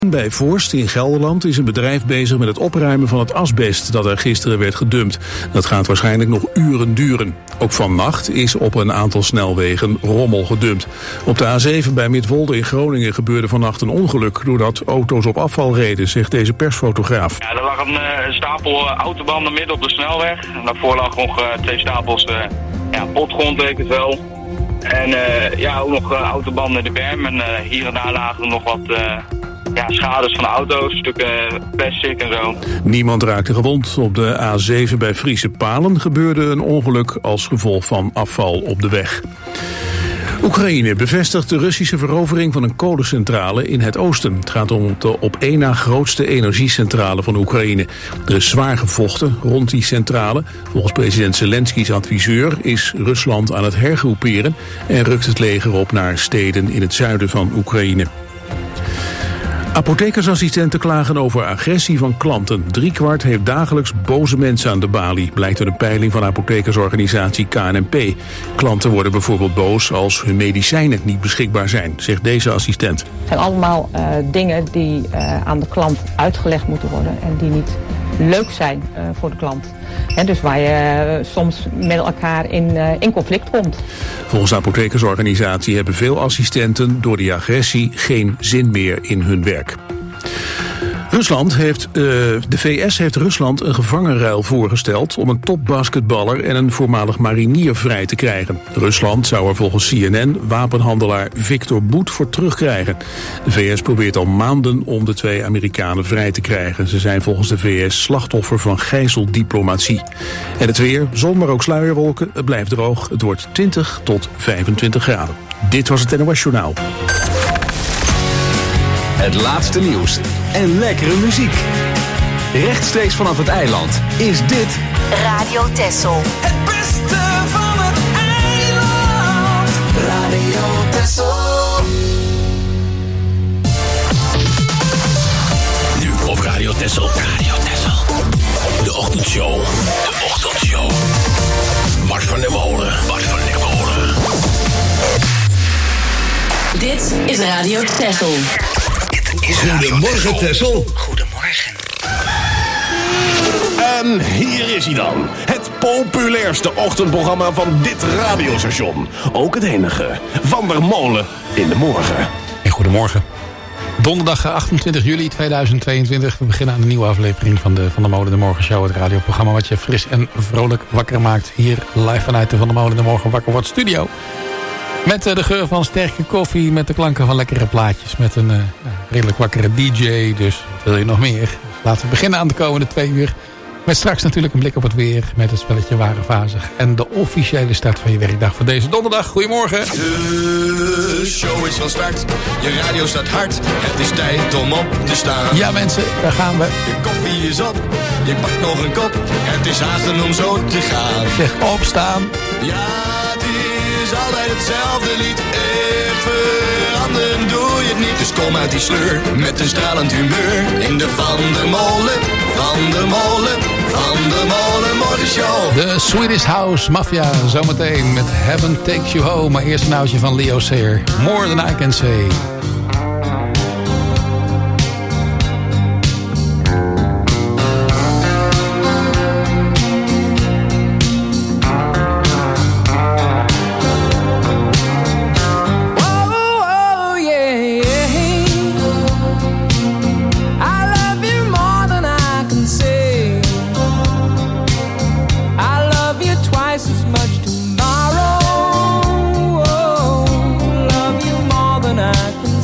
Bij Voorst in Gelderland is een bedrijf bezig met het opruimen van het asbest dat er gisteren werd gedumpt. Dat gaat waarschijnlijk nog uren duren. Ook vannacht is op een aantal snelwegen rommel gedumpt. Op de A7 bij Midwolde in Groningen gebeurde vannacht een ongeluk doordat auto's op afval reden, zegt deze persfotograaf. Ja, er lag een stapel autobanden midden op de snelweg. En daarvoor lag nog 2 stapels potgrond, leek het wel. En ook nog autobanden in de berm. En hier en daar lagen er nog wat schades van auto's, stukken plastic en zo. Niemand raakte gewond. Op de A7 bij Friese Palen gebeurde een ongeluk als gevolg van afval op de weg. Oekraïne bevestigt de Russische verovering van een kolencentrale in het oosten. Het gaat om de op één na grootste energiecentrale van Oekraïne. Er is zwaar gevochten rond die centrale. Volgens president Zelensky's adviseur is Rusland aan het hergroeperen en rukt het leger op naar steden in het zuiden van Oekraïne. Apothekersassistenten klagen over agressie van klanten. 3/4 heeft dagelijks boze mensen aan de balie, blijkt uit een peiling van apothekersorganisatie KNP. Klanten worden bijvoorbeeld boos als hun medicijnen niet beschikbaar zijn, zegt deze assistent. Het zijn allemaal dingen die aan de klant uitgelegd moeten worden en die niet leuk zijn voor de klant. Dus waar je soms met elkaar in conflict komt. Volgens de apothekersorganisatie hebben veel assistenten door die agressie geen zin meer in hun werk. De VS heeft Rusland een gevangenruil voorgesteld om een topbasketballer en een voormalig marinier vrij te krijgen. Rusland zou er volgens CNN wapenhandelaar Victor Bout voor terugkrijgen. De VS probeert al maanden om de 2 Amerikanen vrij te krijgen. Ze zijn volgens de VS slachtoffer van gijzeldiplomatie. En het weer, zon maar ook sluierwolken, het blijft droog. Het wordt 20 tot 25 graden. Dit was het NOS Journaal. Het laatste nieuws en lekkere muziek. Rechtstreeks vanaf het eiland is dit Radio Texel. Het beste van het eiland. Radio Texel. Nu op Radio Texel. Radio Texel. De ochtendshow. De ochtendshow. Bart van der Molen. Bart van der Molen. Dit is Radio Texel. Goedemorgen, Texel. Goedemorgen. En hier is hij dan. Het populairste ochtendprogramma van dit radiostation. Ook het enige. Van der Molen in de morgen. En goedemorgen. Donderdag 28 juli 2022. We beginnen aan een nieuwe aflevering van de Van der Molen de Morgen Show. Het radioprogramma wat je fris en vrolijk wakker maakt. Hier live vanuit de Van der Molen de Morgen Wakker Wordt studio. Met de geur van sterke koffie, met de klanken van lekkere plaatjes. Met een redelijk wakkere DJ, dus wat wil je nog meer? Dus laten we beginnen aan de komende 2 uur. Met straks natuurlijk een blik op het weer, met het spelletje Ware Vazig. En de officiële start van je werkdag voor deze donderdag. Goedemorgen. De show is van start, je radio staat hard. Het is tijd om op te staan. Ja mensen, daar gaan we. Je koffie is op, je pakt nog een kop. Het is haasten om zo te gaan. Zeg opstaan. Ja, is altijd hetzelfde lied. Veranderen doe je het niet. Dus kom uit die sleur met een stralend humeur. In de Van der Molen, Van der Molen, Van der Molen morgenshow. De Swedish House Mafia zometeen met Heaven Takes You Home. Maar eerst een oudje van Leo Sayer. More Than I Can Say. Tomorrow, love you more than I can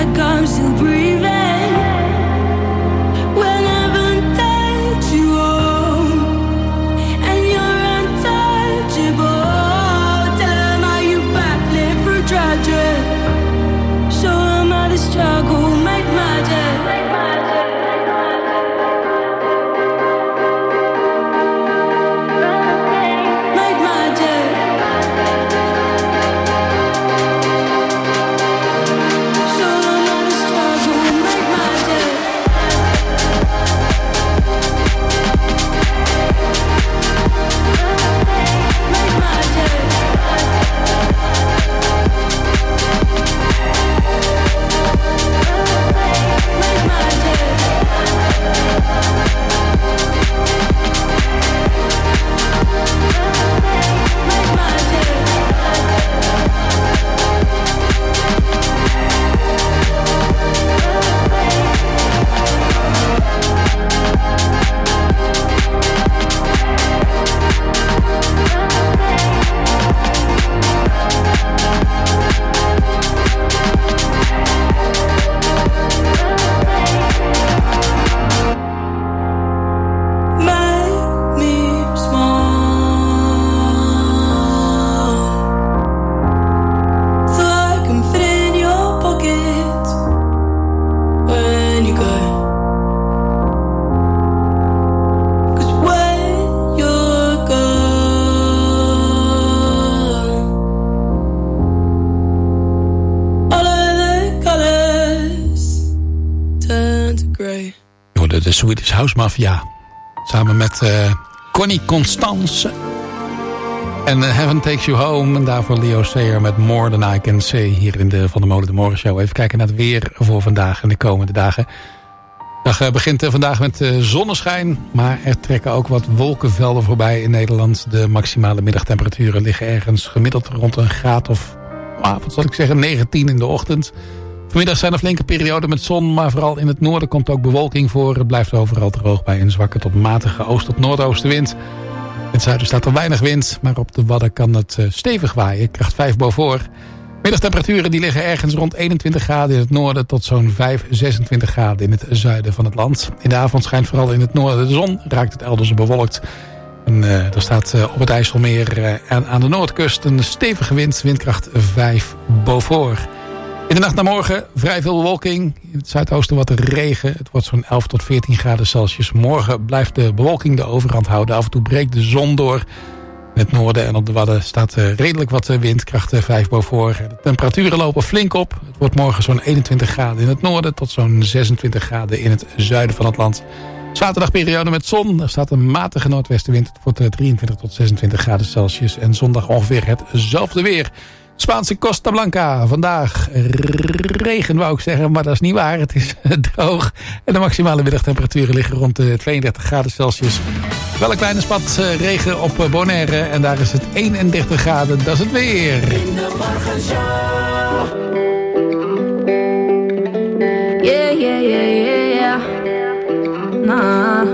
like I'm still breathing. Whenever takes you home, and you're untouchable. Tell 'em how you backflip through tragedy. Show 'em how the struggle make magic. De Swedish House Mafia. Samen met Connie Constance. En Heaven Takes You Home. En daarvoor Leo Sayer met More Than I Can Say. Hier in de Van der Molen de Morgen Show. Even kijken naar het weer voor vandaag en de komende dagen. De dag begint vandaag met zonneschijn. Maar er trekken ook wat wolkenvelden voorbij in Nederland. De maximale middagtemperaturen liggen ergens gemiddeld rond een graad of... wat zal ik zeggen, 19 in de ochtend. Vanmiddag zijn er flinke perioden met zon, maar vooral in het noorden komt ook bewolking voor. Het blijft overal droog bij een zwakke tot matige oost- tot noordoostenwind. In het zuiden staat er weinig wind, maar op de Wadden kan het stevig waaien. Kracht 5 boven. Middagtemperaturen die liggen ergens rond 21 graden in het noorden tot zo'n 26 graden in het zuiden van het land. In de avond schijnt vooral in het noorden de zon, raakt het elders bewolkt. En er staat op het IJsselmeer aan de noordkust een stevige wind, windkracht 5 boven. In de nacht naar morgen vrij veel bewolking. In het zuidoosten wat regen. Het wordt zo'n 11 tot 14 graden Celsius. Morgen blijft de bewolking de overhand houden. Af en toe breekt de zon door. In het noorden en op de Wadden staat redelijk wat wind. Kracht 5 boven. De temperaturen lopen flink op. Het wordt morgen zo'n 21 graden in het noorden. Tot zo'n 26 graden in het zuiden van het land. Zaterdagperiode met zon. Er staat een matige noordwestenwind. Het wordt 23 tot 26 graden Celsius. En zondag ongeveer hetzelfde weer. Spaanse Costa Blanca. Vandaag regen wou ik zeggen, maar dat is niet waar. Het is droog. En de maximale middagtemperaturen liggen rond de 32 graden Celsius. Wel een kleine spat regen op Bonaire. En daar is het 31 graden. Dat is het weer. In de morgenshow. Yeah, yeah, yeah, yeah, yeah. Nah.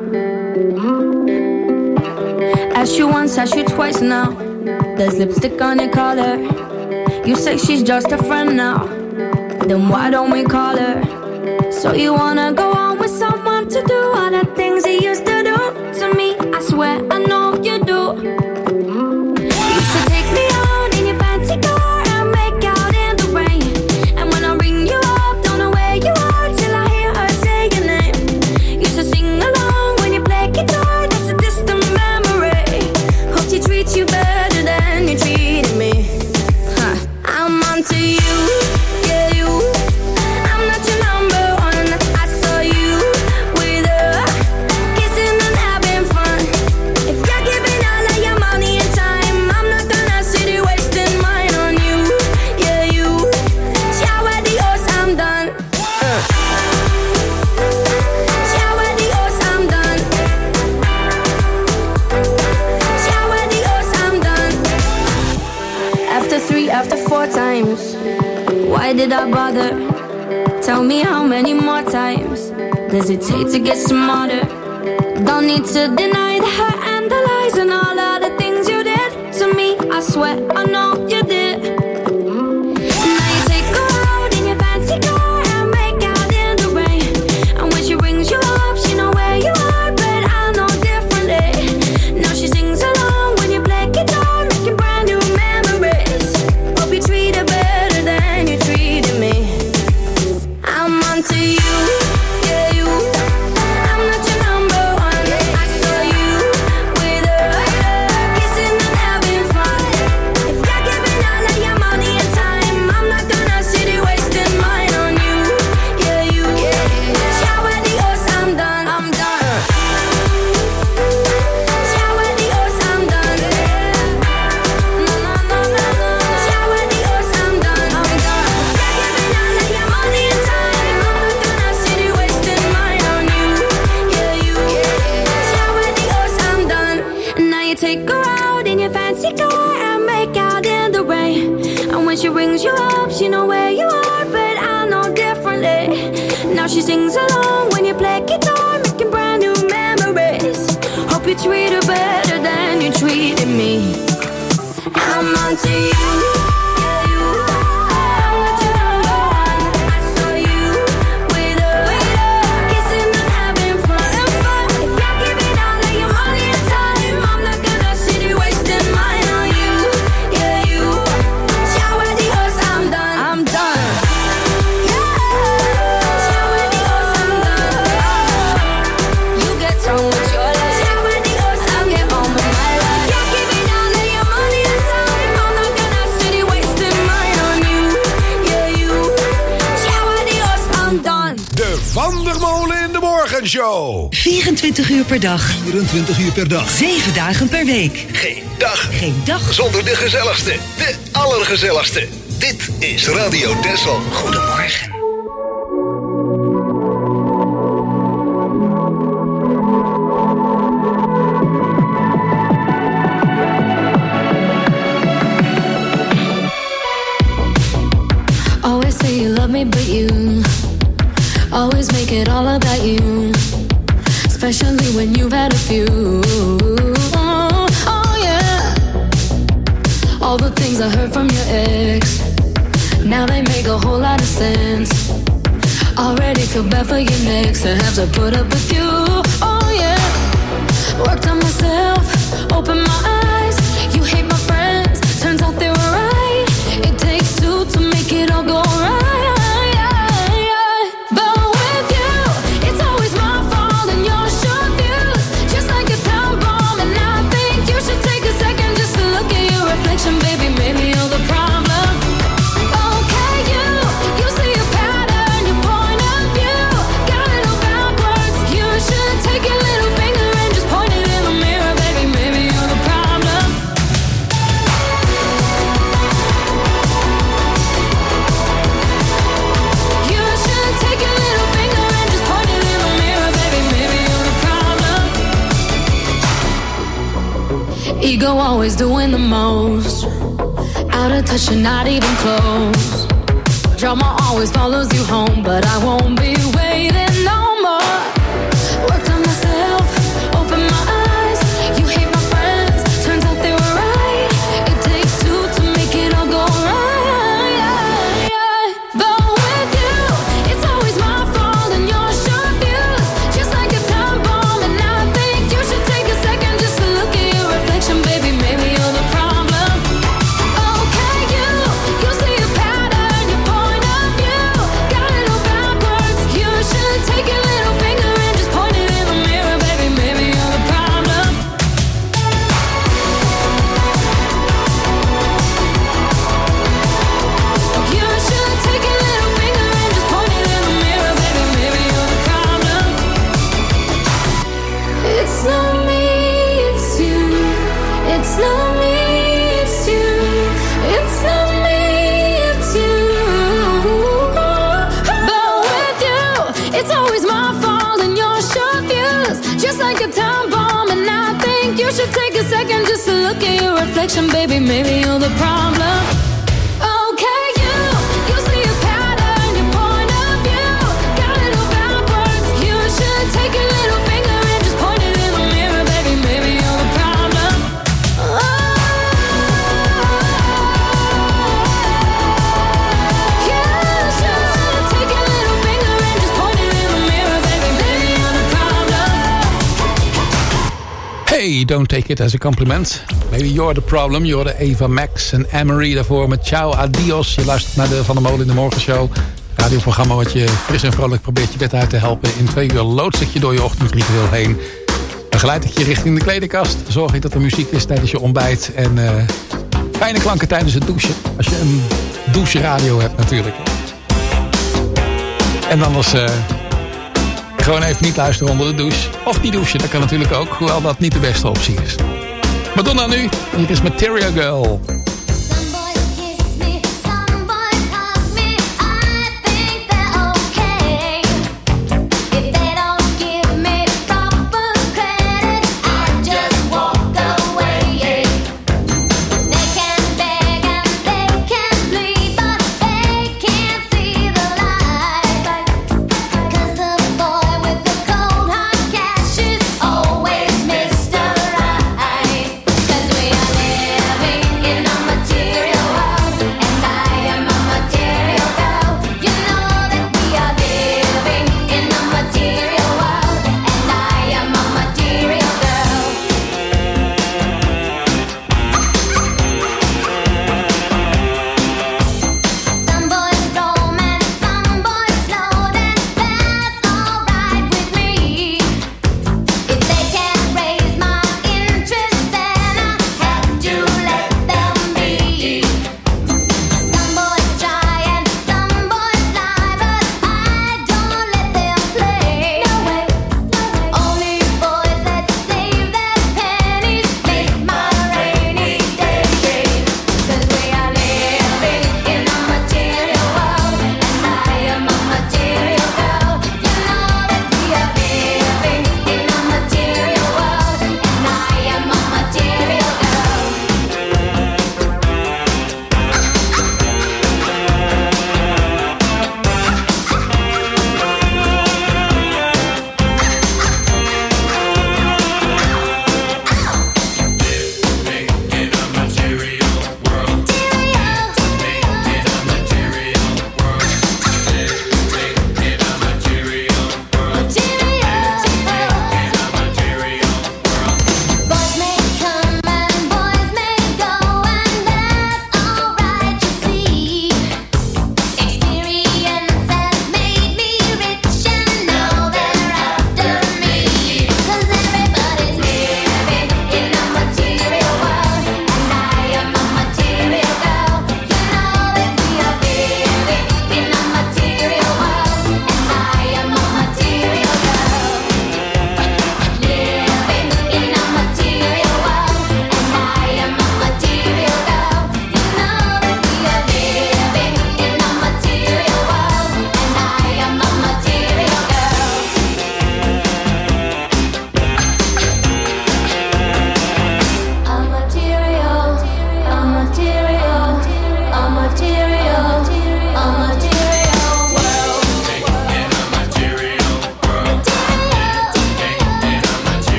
Ask you once, ask you twice now. There's lipstick on your collar. You say she's just a friend now. Then why don't we call her? So you wanna go on with someone to do all the things he used to do to me? I swear I know you do. You used to take me out in your fancy car and make out in the rain. And when I ring you up, don't know where you are till I hear her say your name. Used to sing along when you play guitar. That's a distant memory. Hope she treats you better than you treated me. I'm onto you, yeah you. I'm not your number one. I saw you with her, kissing and having fun. If you're giving all of your money and time, I'm not gonna sit here wasting mine on you, yeah you. Ciao adios, I'm done. Ciao adios, I'm done. Ciao adios, I'm done. After 3, after 4 times, why did I bother? Tell me how many more times does it take to get smarter? Don't need to deny the hurt and the lies and all of the things you did to me. I swear I know you did. Now you take her out in your fancy car brings you up, she know where you are, but I know differently. Now she sings along when you play guitar, making brand new memories. Hope you treat her better than you treated me. I'm onto you. Van der Molen in de Morgenshow. 24 uur per dag. 24 uur per dag. 7 dagen per week. Geen dag. Geen dag. Zonder de gezelligste. De allergezelligste. Dit is Radio Texel. Goedemorgen. Always say you love me, but you always make it all about you, especially when you've had a few. Oh yeah. All the things I heard from your ex, now they make a whole lot of sense. Already feel bad for your next to have to put up with you. Oh yeah. Worked on myself, opened my eyes. You hate my friends, turns out they were right. It takes two to make it all go right. Baby, maybe you're the problem. Okay, you see a pattern, your point of view got it all backwards. You should take your little finger and just point it in the mirror. Baby, maybe you're the problem. You should take your little finger and just point it in the mirror. Baby, maybe you're the problem. Ego always doing the most. Out of touch and not even close. Drama always follows you home, but I won't be waiting no more. Worked on myself, opened my eyes. You hate my friends, turns out they were right. It takes two to make it all go right. But with you, it's always my fault and your short views, just like a time bomb. And I think you should take a second just to look at your reflection. Baby, maybe you're the problem. Look at your reflection, baby, maybe you're the problem. Okay, you see a pattern, your point of view got it all backwards. You should take your little finger and just point it in the mirror, baby, maybe you're the problem. You should take your little finger and just point it in the mirror, baby, maybe you're the problem. Hey, don't take it as a compliment. Maybe you're the problem. Je hoorde Eva Max en Anne-Marie daarvoor met Ciao Adios. Je luistert naar de Van der Molen in de Morgenshow. Radioprogramma wat je fris en vrolijk probeert je bed uit te helpen. In 2 uur loodst ik je door je ochtendritueel heen. Dan geleid ik je richting de kledingkast. Zorg ik dat er muziek is tijdens je ontbijt. En fijne klanken tijdens het douchen. Als je een doucheradio hebt natuurlijk. En anders gewoon even niet luisteren onder de douche. Of niet douchen, dat kan natuurlijk ook. Hoewel dat niet de beste optie is. Madonna nu, hier is Material Girl. They can beg and they can plead.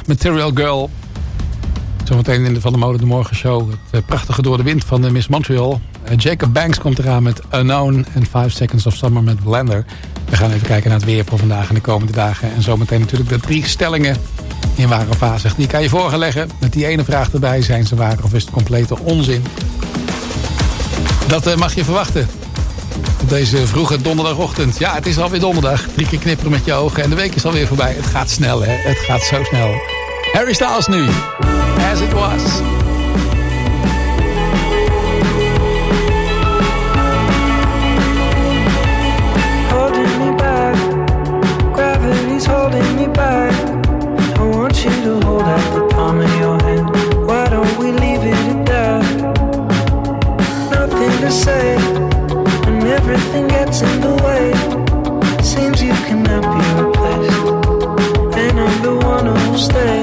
Material Girl. Zometeen in de Van der Molen de Morgen Show. Het prachtige Door de Wind van de Miss Montreal. Jacob Banks komt eraan met Unknown. En 5 Seconds of Summer met Blender. We gaan even kijken naar het weer voor vandaag en de komende dagen. En zometeen natuurlijk de 3 stellingen in waar of wazig. Die kan je voor gaan leggen. Met die ene vraag erbij. Zijn ze waar of is het complete onzin? Dat mag je verwachten. Op deze vroege donderdagochtend. Ja, het is alweer donderdag. 3 keer knipperen met je ogen. En de week is alweer voorbij. Het gaat snel, hè. Het gaat zo snel. Harry Styles nu. As It Was. Holding me back. Gravity's holding me back. I want you to hold out the palm of your hand. Why don't we leave it at that? Nothing to say. When everything gets in the way. Seems you cannot be replaced. And I'm the one who'll stay.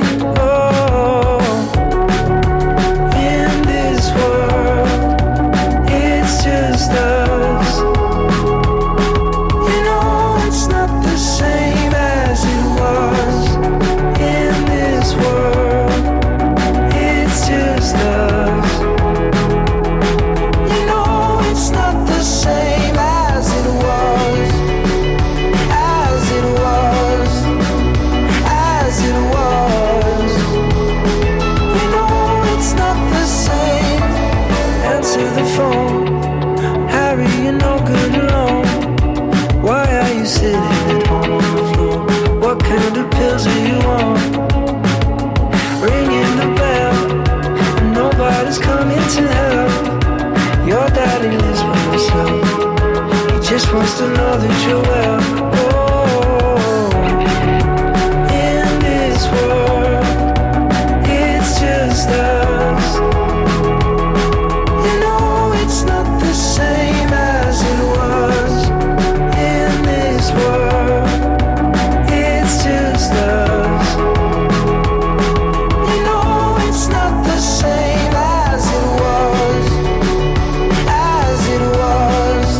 Wants to know that you're well. Oh, in this world, it's just us. You know it's not the same as it was. In this world, it's just us. You know it's not the same as it was. As it was.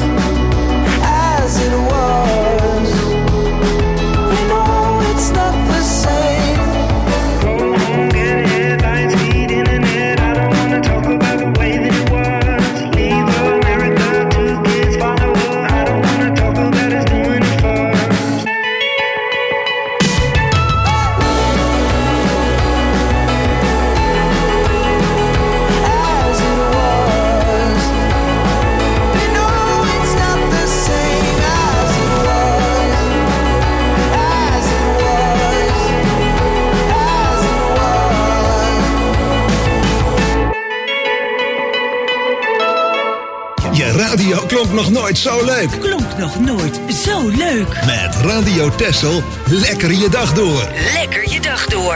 Radio klonk nog nooit zo leuk. Klonk nog nooit zo leuk. Met Radio Texel, lekker je dag door. Lekker je dag door.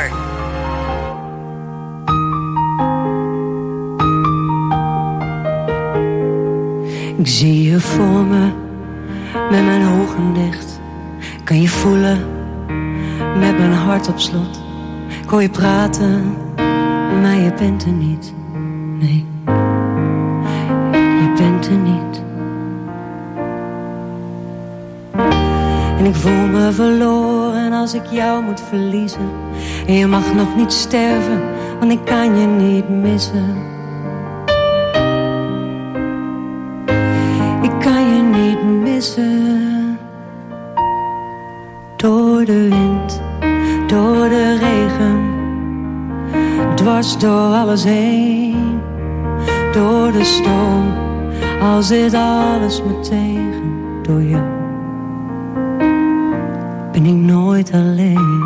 Ik zie je voor me, met mijn ogen dicht. Kan je voelen, met mijn hart op slot. Ik hoor je praten, maar je bent er niet. Nee, je bent er niet. En ik voel me verloren als ik jou moet verliezen. En je mag nog niet sterven, want ik kan je niet missen. Ik kan je niet missen. Door de wind, door de regen, dwars door alles heen. Door de storm, al zit alles me tegen. Door jou ben ik nooit alleen.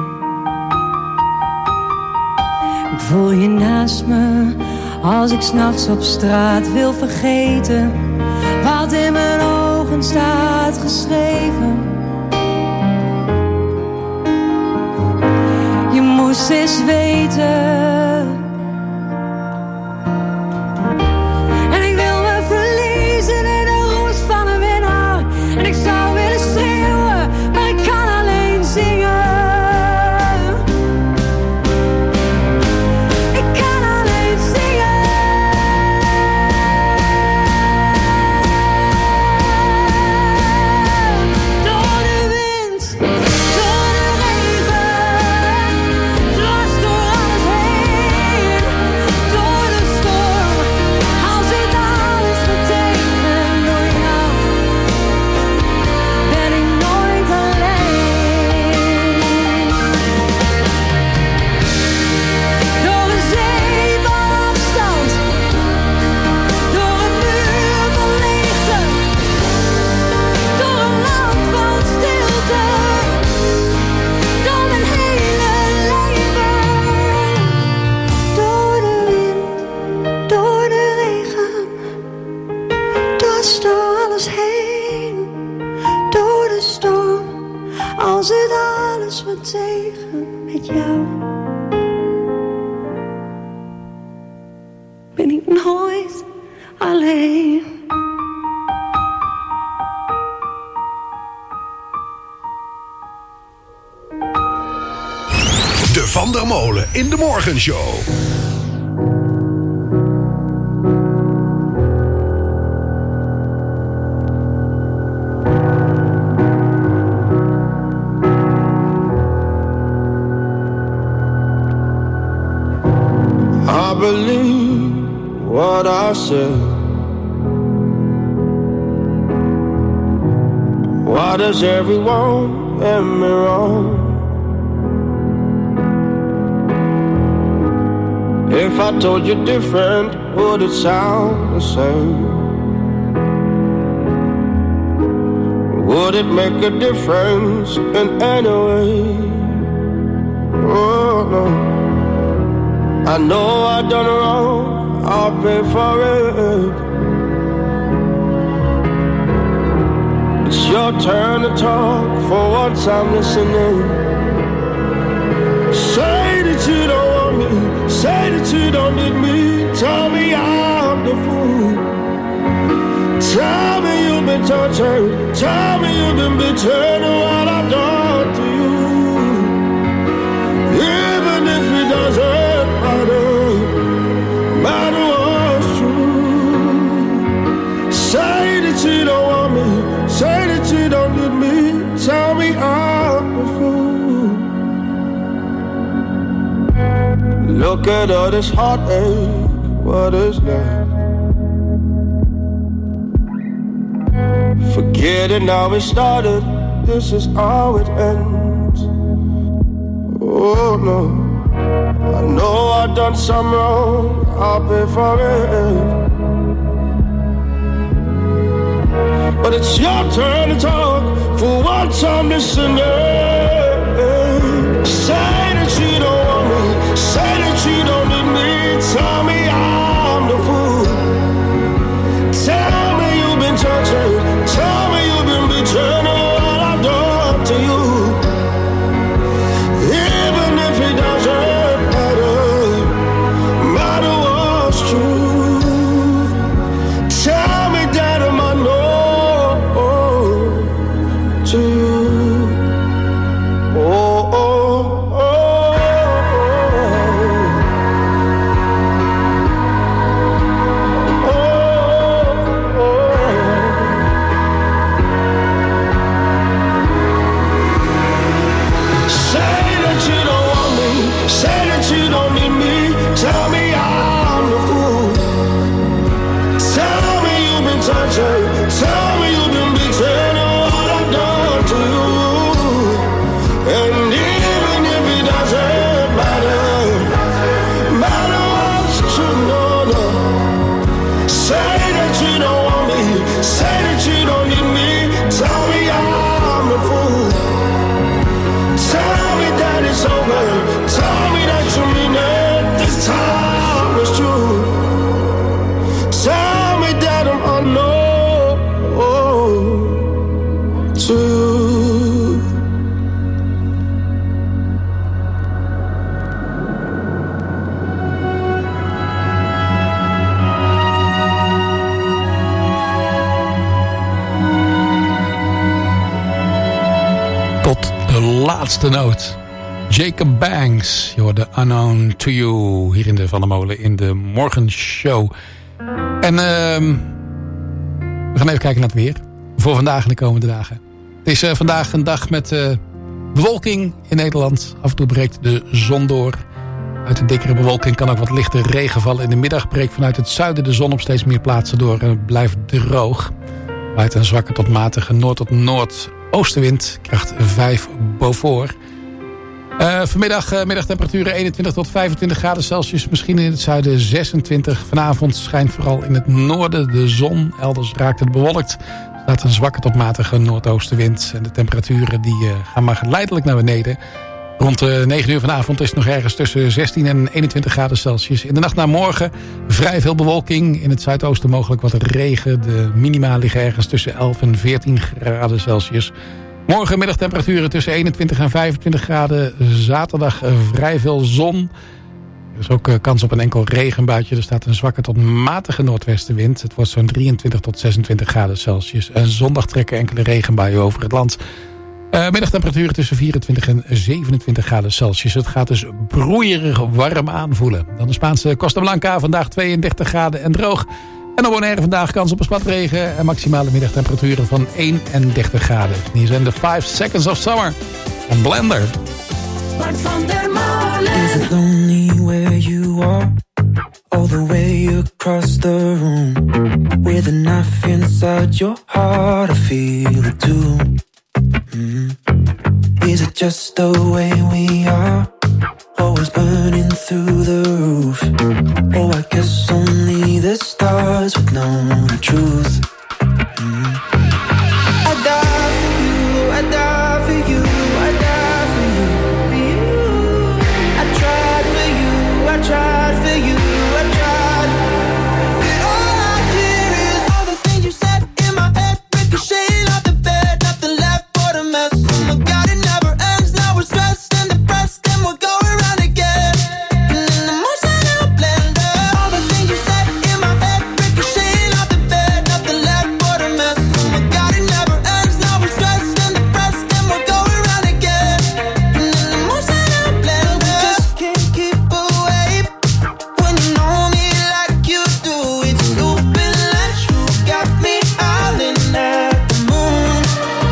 Ik voel je naast me, als ik 's nachts op straat wil vergeten wat in mijn ogen staat geschreven. Je moest eens weten. En ik wil me verliezen in de roes van een winnaar. En ik zou willen schreeuwen, maar ik kan alleen zingen. Door de wind, door de regen, dwars door nooit alleen. De Van der Molen in de Morgenshow. I believe what I say. Why does everyone get me wrong? If I told you different, would it sound the same? Would it make a difference in any way? Oh no, I know I done wrong, I'll pay for it. It's your turn to talk, for once I'm listening. Say that you don't want me, say that you don't need me. Tell me I'm the fool. Tell me you've been tortured, tell me you've been betrayed and what I've done to you. Even if it doesn't matter what's true. Say that you don't want me, say that you don't need me. Tell me I'm the fool. Look at all this heartache, what is that? Forget it, now it started, this is how it ends. Oh no, I know I've done some wrong, I'll pay for it. But it's your turn to talk, for once I'm listening. Say that you don't want me, say that you don't need me. Tell me I'm the fool. Tell me you've been tortured, tell me you've been betrayed and what I've done to you. Even if it doesn't matter what's true. Tell me that I'm unknown to you. Oh, oh, oh, say that you don't want me, say that you don't need me. Tell me I'm the fool. Tell me you've been tortured, tell me you've been betrayed and what I've done to you. And even if it doesn't matter what's true, no, no. Say that you don't want me, say that you don't need me. Tell me I'm the fool. Tell me that it's over, tell me that you mean it, this time is true. Tell me that I'm unknown to you. Tot de laatste noot. Jacob Banks, je hoorde Unknown to You hier in de Van der Molen in de Morgenshow. En we gaan even kijken naar het weer voor vandaag en de komende dagen. Het is vandaag een dag met bewolking in Nederland. Af en toe breekt de zon door. Uit de dikkere bewolking kan ook wat lichte regen vallen. In de middag breekt vanuit het zuiden de zon op steeds meer plaatsen door en het blijft droog. Waait een zwakke tot matige noord- tot noordoostenwind, kracht 5 Beaufort. Vanmiddag middagtemperaturen 21 tot 25 graden Celsius. Misschien in het zuiden 26. Vanavond schijnt vooral in het noorden de zon. Elders raakt het bewolkt. Er staat een zwakke tot matige noordoostenwind. En de temperaturen die gaan maar geleidelijk naar beneden. Rond 9 uur vanavond is het nog ergens tussen 16 en 21 graden Celsius. In de nacht naar morgen vrij veel bewolking. In het zuidoosten mogelijk wat regen. De minima liggen ergens tussen 11 en 14 graden Celsius. Morgen middagtemperaturen tussen 21 en 25 graden. Zaterdag vrij veel zon. Er is ook kans op een enkel regenbuitje. Er staat een zwakke tot matige noordwestenwind. Het wordt zo'n 23 tot 26 graden Celsius. En zondag trekken enkele regenbuien over het land. Middagtemperaturen tussen 24 en 27 graden Celsius. Het gaat dus broeierig warm aanvoelen. Dan de Spaanse Costa Blanca, vandaag 32 graden en droog. En op Bonaire vandaag kans op een spatregen en maximale middagtemperaturen van 31 graden. Hier zijn de 5 Seconds of Summer en Blender. Bart van der Molen. Is it lonely where you are? All the way across the room. With a knife inside your heart, I feel it too. Is it just the way we are? Always burning through the roof. Oh, I guess only the stars would know the truth. I die for you, I die for you, I die for you, for you. I tried for you, I tried for you, I tried. And all I hear is all the things you said in my head, ricocheting off the bed, nothing left but a mess. Oh my God, it never ends. Now we're stressed and depressed, and we're going round again. And an emotional blender. All the things you said in my head, ricocheting off the bed, nothing left but a mess. Oh my God, it never ends. Now we're stressed and depressed, and we're going round again. And an emotional blender. We just can't keep away when you know me like you do. It's stupid and true, got me howling at the moon.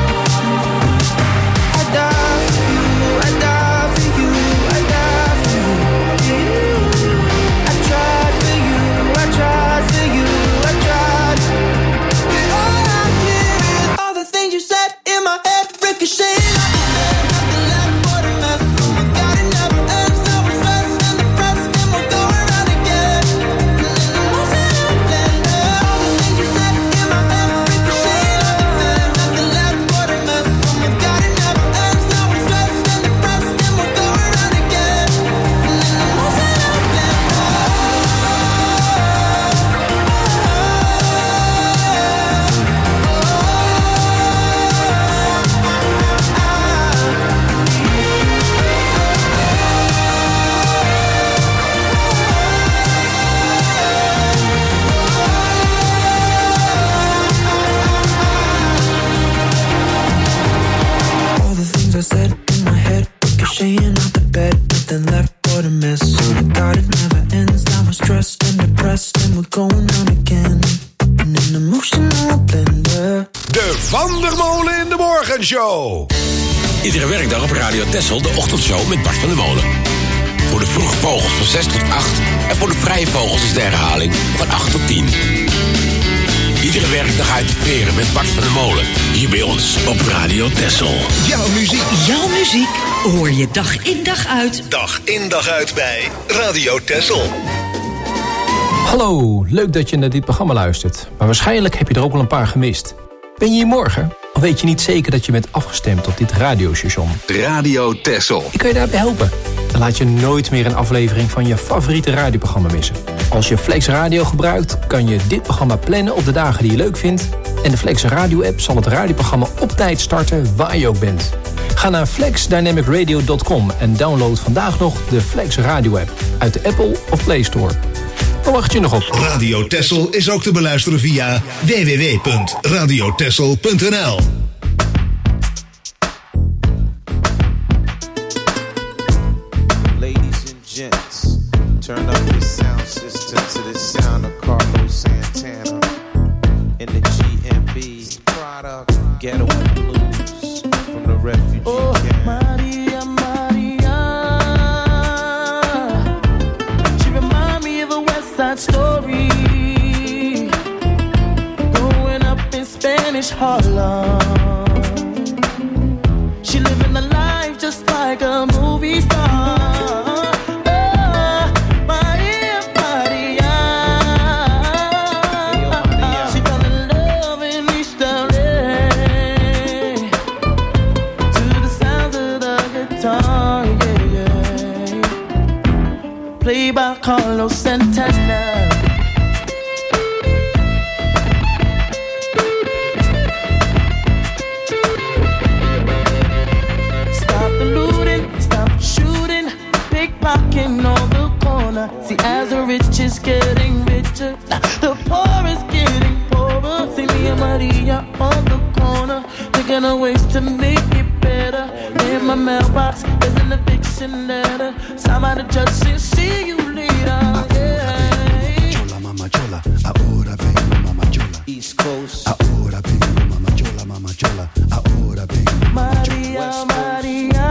I die for you, I die for you, I die for you. I tried for you, I tried for you, I tried. And all I hear is all the things you said in my head, ricocheting off the bed, nothing left but a mess. Oh my God, it never ends. Now we're stressed and depressed, and we're going round again. And an emotional blender. All the things you said in my head, ricocheting off the bed, nothing left but a mess. Oh my God, it never ends. Now we're stressed and depressed, and we're going round again. And an emotional blender. All the things I said in my head, ricocheting off the bed, nothing left but a mess. Oh my God, it never ends. Now we're stressed and depressed, and we're going on again. In an emotional blender. De Van der Molen in de Morgenshow. Iedere werkdag op Radio Texel de ochtendshow met Bart van der Molen. Voor de vroege vogels van 6 tot 8 en voor de vrije vogels is de herhaling van 8 tot 10. Iedere werkdag uit de veren met Bart van der Molen. Hier bij ons op Radio Texel. Jouw muziek. Jouw muziek hoor je dag in dag uit. Dag in dag uit bij Radio Texel. Hallo, leuk dat je naar dit programma luistert. Maar waarschijnlijk heb je er ook wel een paar gemist. Ben je hier morgen? Of weet je niet zeker dat je bent afgestemd op dit radiostation? Radio Texel. Ik kan je daarbij helpen. Dan laat je nooit meer een aflevering van je favoriete radioprogramma missen. Als je Flex Radio gebruikt, kan je dit programma plannen op de dagen die je leuk vindt. En de Flex Radio app zal het radioprogramma op tijd starten waar je ook bent. Ga naar flexdynamicradio.com en download vandaag nog de Flex Radio app uit de Apple of Play Store. Waar wacht je nog op? Radio Texel is ook te beluisteren via www.radiotexel.nl. Ladies and gents, turn up your sound system to the sound of Carlos Santana in the GMB product Ghetto Blues from the refugee camp. Maria, Maria, she remind me of a West Side Story, growing up in Spanish Harlem. She living a life just like a movie star. Played by Carlos Santana. The poor is getting poorer. See me and Maria on the corner, thinking of ways to make it better. In my mailbox, there's an eviction letter. Somebody just said, see you later. Yeah. Mama Chola, ahora vengo, Mama Chola. East Coast. Ahora vengo, Mama Chola, Mama Chola. Ahora vengo, Mama Chola. Maria.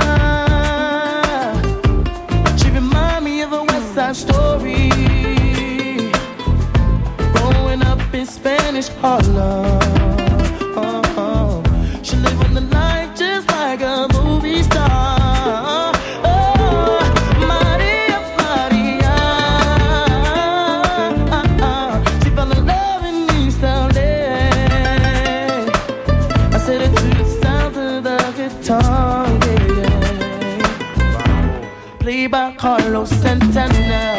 She remind me of a West Side Story. Growing up in Spanish Harlem. She live on the line just like a movie star. Maria, Maria. She fell in love in East LA. I said it to the sounds of the guitar, yeah. Played by Carlos Santana.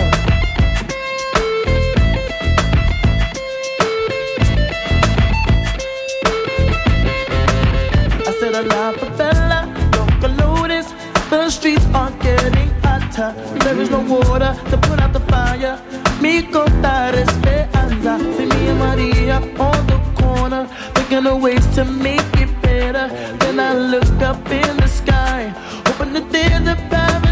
A la favela, local notice. The streets are getting hotter. There is no water to put out the fire. Mi contar esperanza. See me and Maria on the corner, thinking of ways to make it better. Then I look up in the sky, hoping that there's a paradise.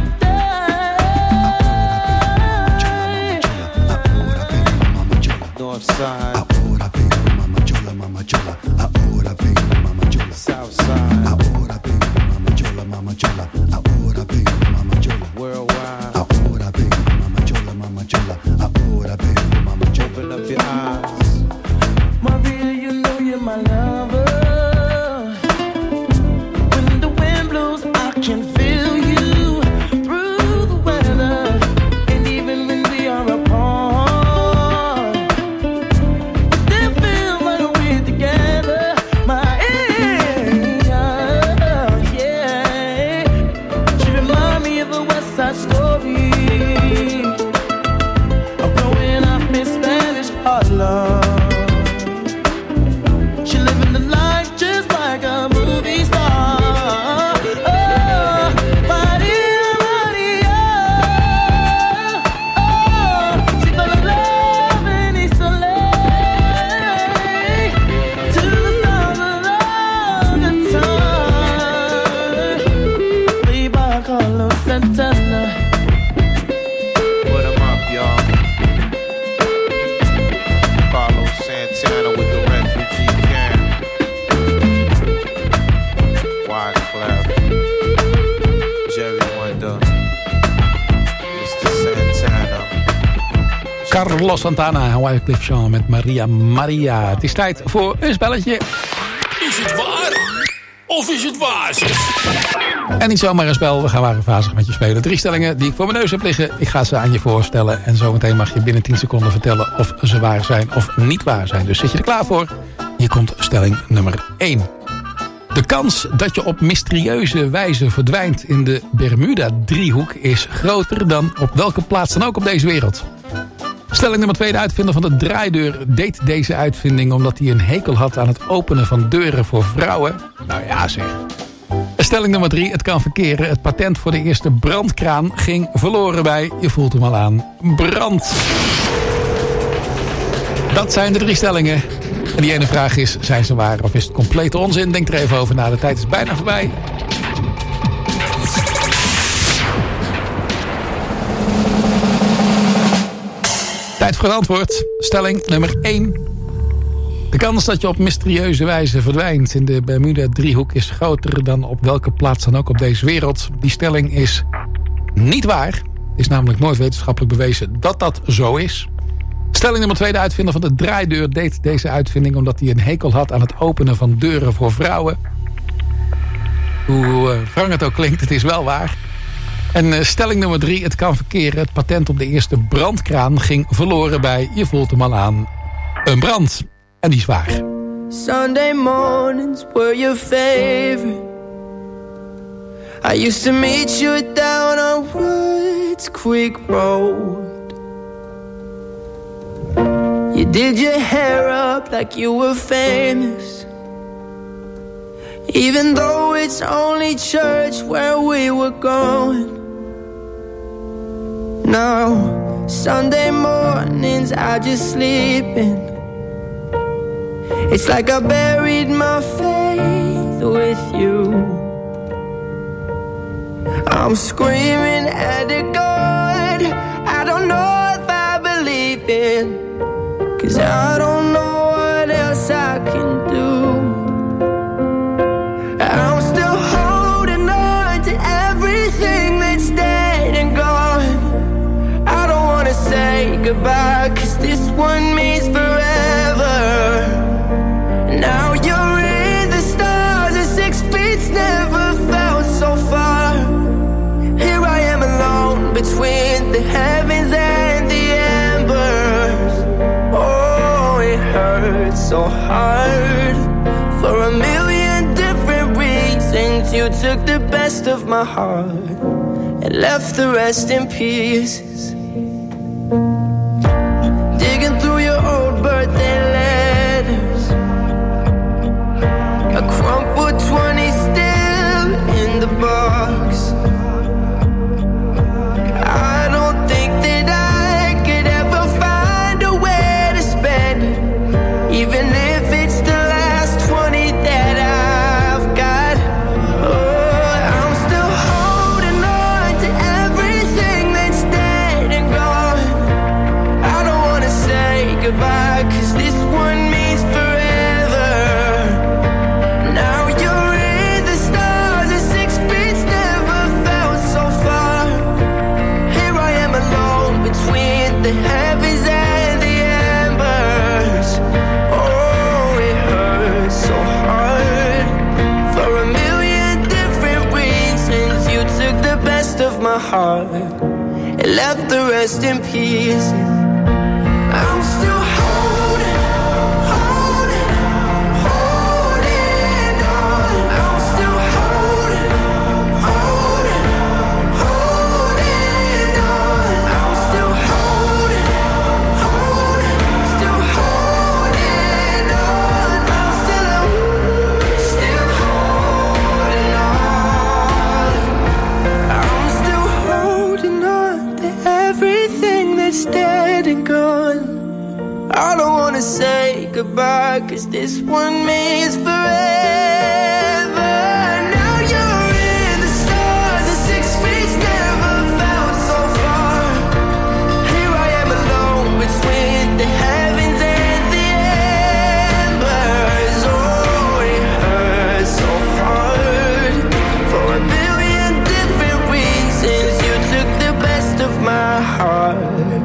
North side. Ahora vengo, Mama Chola, Mama Chola. Ahora vengo, Mama Chola. South side. Ahora vengo, Mama Chola, Mama Chola. Ahora vengo, Mama Chola. Worldwide. Ahora vengo, Mama Chola, Mama Chola. Ahora vengo, Mama Chola. Open up your eyes. Maria, you know you're my lover. When the wind blows, I can feel you through the weather. And even when we are apart, we still feel like we're together. Yeah. She remind me of a West Side Story. I'm growing up in Spanish Harlem. She living the life just like a movie star. Oh, Maria, Maria. Oh, she fell in love in East LA. To the sound of the guitar. Played by Carlos Santana. Put 'em up, y'all. Carlos Santana with the refugee camp. Wyclef, Jerry Wonder, Mr. Santana. Carlos Santana en Wyclef Jean met Maria Maria. Het is tijd voor een spelletje. Is het waar? Of is het waar, zeg? En niet zomaar een spel, we gaan wagenvazig met je spelen. 3 stellingen die ik voor mijn neus heb liggen. Ik ga ze aan je voorstellen. En zometeen mag je binnen 10 seconden vertellen of ze waar zijn of niet waar zijn. Dus zit je er klaar voor? Hier komt stelling nummer 1. De kans dat je op mysterieuze wijze verdwijnt in de Bermuda-driehoek is groter dan op welke plaats dan ook op deze wereld. Stelling nummer 2. De uitvinder van de draaideur deed deze uitvinding omdat hij een hekel had aan het openen van deuren voor vrouwen. Nou ja zeg. Stelling nummer 3. Het kan verkeren. Het patent voor de eerste brandkraan ging verloren bij, je voelt hem al aan, brand. Dat zijn de 3 stellingen. En die ene vraag is, zijn ze waar of is het complete onzin? Denk er even over na, de tijd is bijna voorbij. Tijd voor het antwoord. Stelling nummer 1. De kans dat je op mysterieuze wijze verdwijnt in de Bermuda-driehoek is groter dan op welke plaats dan ook op deze wereld. Die stelling is niet waar. Het is namelijk nooit wetenschappelijk bewezen dat dat zo is. Stelling nummer 2. De uitvinder van de draaideur deed deze uitvinding omdat hij een hekel had aan het openen van deuren voor vrouwen. Hoe wrang het ook klinkt, het is wel waar. En stelling nummer 3. Het kan verkeren. Het patent op de eerste brandkraan ging verloren bij, je voelt hem al aan, een brand. En die is waar. Sunday mornings were your favorite. I used to meet you down on Woods Creek Road. You did your hair up like you were famous, even though it's only church where we were going. Now Sunday mornings I just sleep in. It's like I buried my faith with you. I'm screaming at a God I don't know if I believe in, 'cause I don't know what else I can do. I'm still holding on to everything that's dead and gone. I don't wanna say goodbye, 'cause this one means forever. Now you're in the stars and 6 feet's never felt so far. Here I am alone between the heavens and the embers. Oh, it hurts so hard. For a million different reasons, you took the best of my heart and left the rest in pieces. Digging through your old birthday letters, a crumpled 20 still in the box. I don't think that I could ever find a way to spend it, even if it's the last 20 that I've got. Oh, I'm still holding on to everything that's dead and gone. I don't wanna say goodbye, 'cause this one means forever. Now you're in the stars and 6 feet's never felt so far. Here I am alone between the heavens and the embers. Oh, it hurts so hard. For a million different reasons, you took the best of my heart and left the rest in pieces. I'm still holding on. I'm still holding on. I'm still holding on. Still holding on. I'm still holding on. I'm still holding on to everything that's dead and gone. I don't wanna say goodbye, 'cause this one means forever. Now you're in the stars and 6 feet's never felt so far. Here I am alone between the heavens and the embers. Oh, it hurts so hard. For a million different reasons, you took the best of my heart,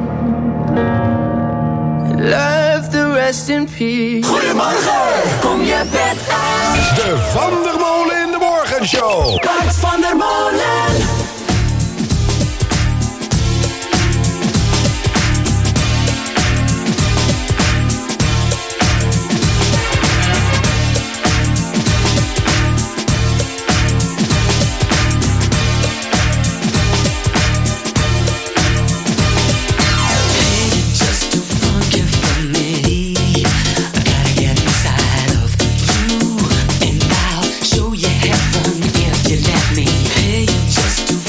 love the rest in peace. Goedemorgen, kom je bed uit. De Van der Molen in de Morgenshow. Bart van der Molen. Show you heaven if you let me. Hey, just too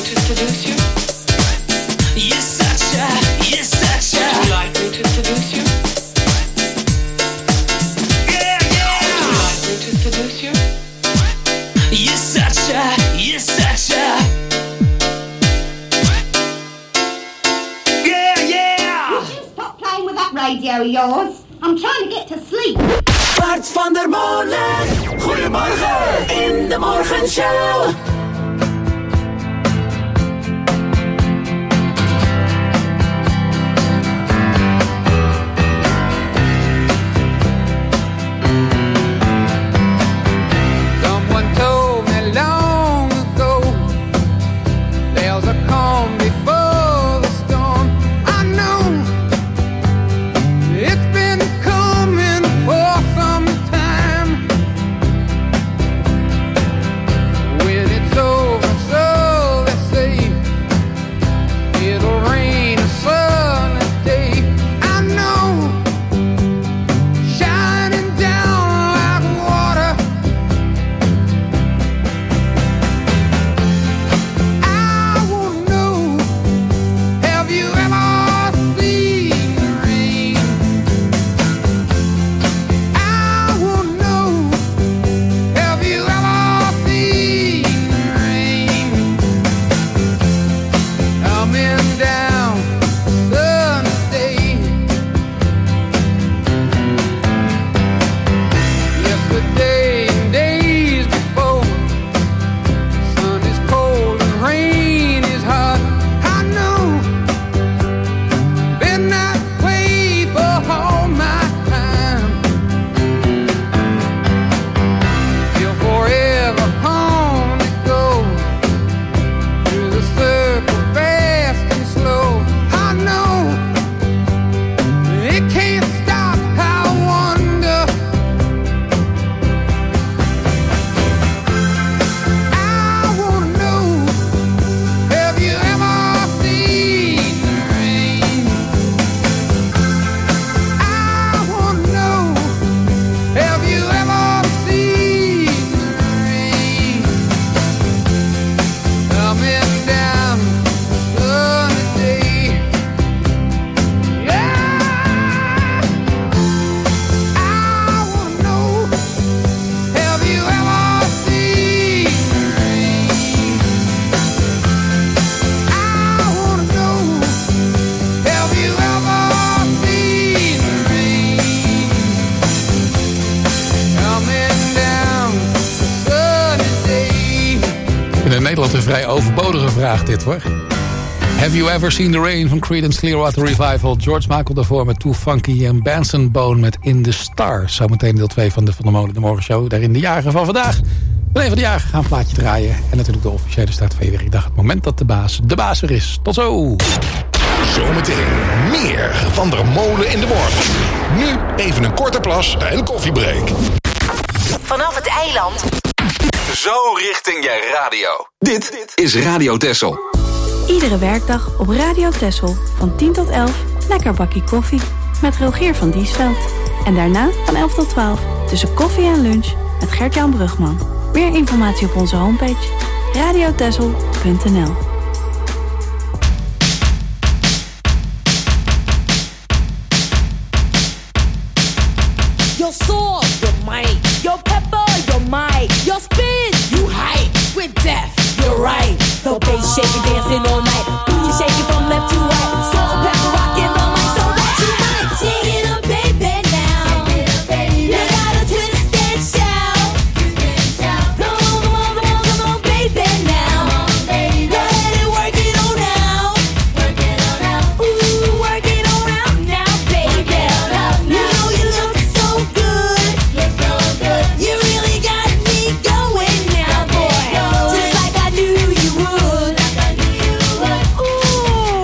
to seduce you? You're such a. Would you like me to seduce you? Yeah, yeah. Would you like me to seduce you? You're such a. Yeah, yeah. Would you stop playing with that radio of yours? I'm trying to get to sleep. Bart van der Molen. Goedemorgen in de morgenshow. Someone told me long ago, there's a calm before the storm. I know it's been coming for some time. When it's over, so they say, it'll rain a sunny day. I know, shining down like water. I won't know, have you ever seen the rain? I won't know, have you ever seen the rain? Coming down sunny day. Yesterday and days before, sun is cold and rain is hot. I know, been that way for all my time. Till forever on it goes, through the circle fast and slow. I know, it can't stop. I wonder, I wanna know, have you ever seen the rain? I wanna know, have you ever seen the rain? Coming down sunny day. Yeah, I wanna know, have you ever seen the rain? I wanna know, have you ever seen the rain? Coming down sunny day. In Nederland een vrij overbodige vraag dit hoor. Have you ever seen the rain van Creedence Clearwater Revival. George Michael daarvoor met Too Funky en Benson Bone met In the Stars. Zometeen deel 2 van de Van der Molen de Morgenshow. Daarin de jarigen van vandaag. Met een van de jarigen gaan een plaatje draaien. En natuurlijk de officiële start van iedere dag. Het moment dat de baas er is. Tot zo! Zometeen meer Van der Molen in de morgen. Nu even een korte plas en koffiebreak. Vanaf het eiland. Zo richting je radio. Dit is Radio Texel. Iedere werkdag op Radio Texel van 10 tot 11 lekker bakkie koffie met Rogier van Diesveld. En daarna van 11 tot 12 tussen koffie en lunch met Gert-Jan Brugman. Meer informatie op onze homepage radiotexel.nl. Your sword, your might, your pepper, your might, your spin, you hype, with death, you're right. The bass shaking, dancing all night, booty shaking from left to right, salt and pepper rocking the mic so that you might sing it up, baby, now. You gotta twist and shout. Come on, come on, come on, come on, baby, now. Go ahead and work it on out. Ooh, work it on out now, baby. You know you look so good. You really got me going now, boy. Just like I knew you would. Ooh.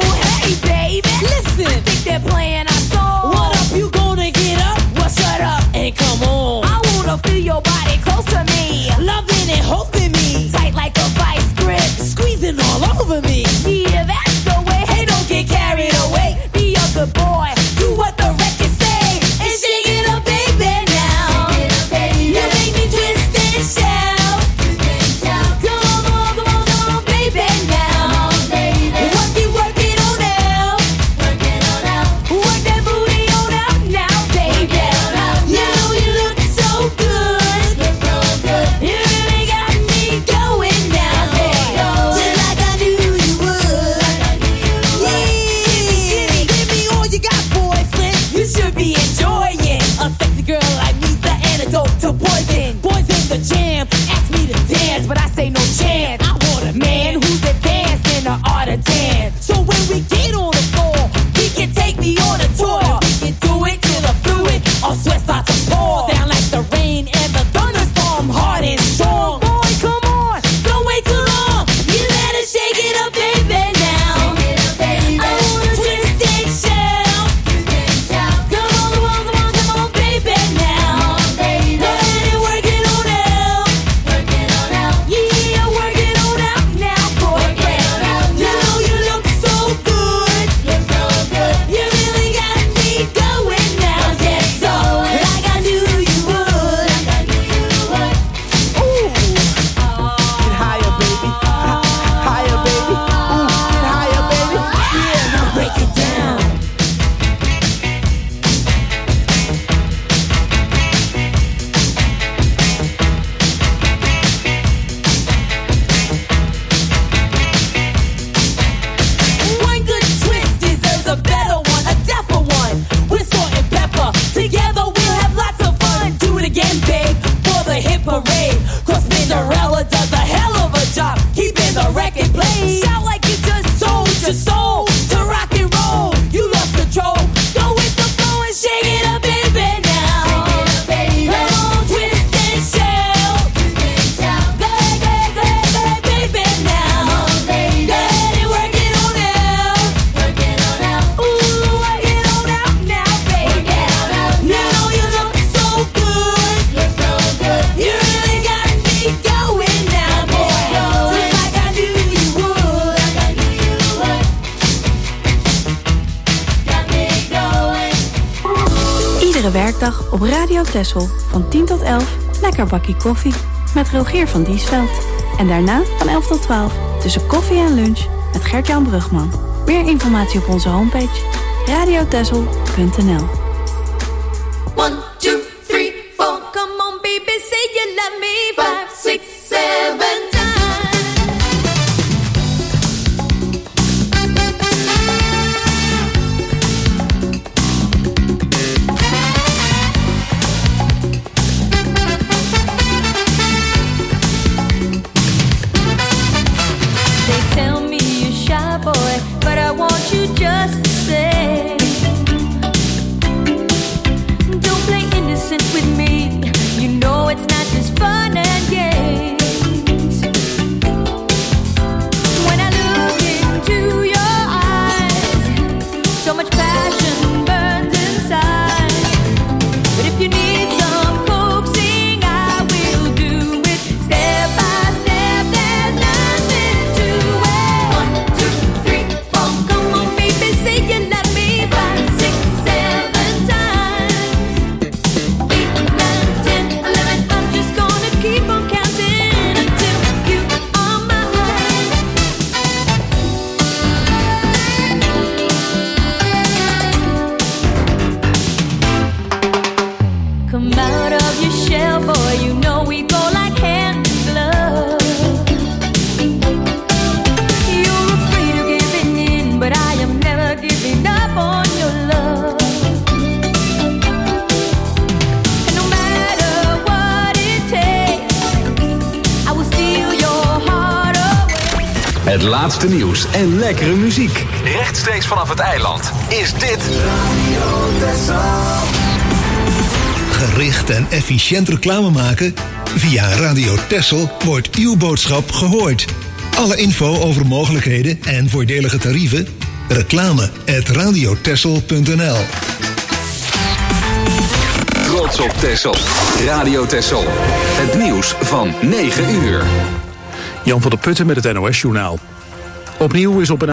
werkdag op Radio Texel van 10 tot 11 lekker bakkie koffie met Rogier van Diesveld. En daarna van 11 tot 12 tussen koffie en lunch met Gert-Jan Brugman. Meer informatie op onze homepage radiotexel.nl. 1, 2, 3, 4. Come on, baby, say you love me. 5, 6, 7 times. They tell me you're shy, boy, but I want you just to say, don't play innocent with me. You know it's not just fun and games. When I look into your eyes, so much passion burns inside. But if you need some coaxing, I will do it step by step. There's nothing to it. 1, 2, 3, 4. Come on, baby, say you love me. 5, 6, 7 times. 8, 9, 10, 11. I'm just gonna keep on counting until you are mine. Come out of your shell, boy. You know we go like hand in glove. You're afraid of giving in, but I am never giving up on your love. And no matter what it takes, I will steal your heart away. Het laatste nieuws en lekkere muziek. Rechtstreeks vanaf het eiland is dit Gericht en efficiënt reclame maken? Via Radio Texel wordt uw boodschap gehoord. Alle info over mogelijkheden en voordelige tarieven? reclame@radiotexel.nl. Trots op Texel. Radio Texel. Het nieuws van 9 uur. Jan van der Putten met het NOS-journaal. Opnieuw is op een